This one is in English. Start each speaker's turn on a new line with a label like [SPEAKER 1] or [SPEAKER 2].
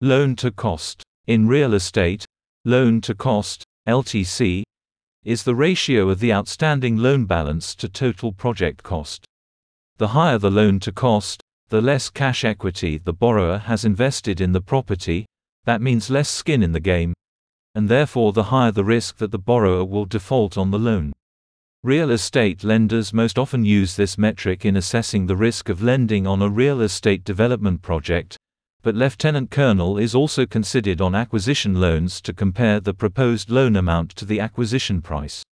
[SPEAKER 1] Loan to cost. In real estate, loan to cost, LTC, is the ratio of the outstanding loan balance to total project cost. The higher the loan to cost, the less cash equity the borrower has invested in the property, that means less skin in the game, and therefore the higher the risk that the borrower will default on the loan. Real estate lenders most often use this metric in assessing the risk of lending on a real estate development project, but lieutenant colonel is also considered on acquisition loans to compare the proposed loan amount to the acquisition price.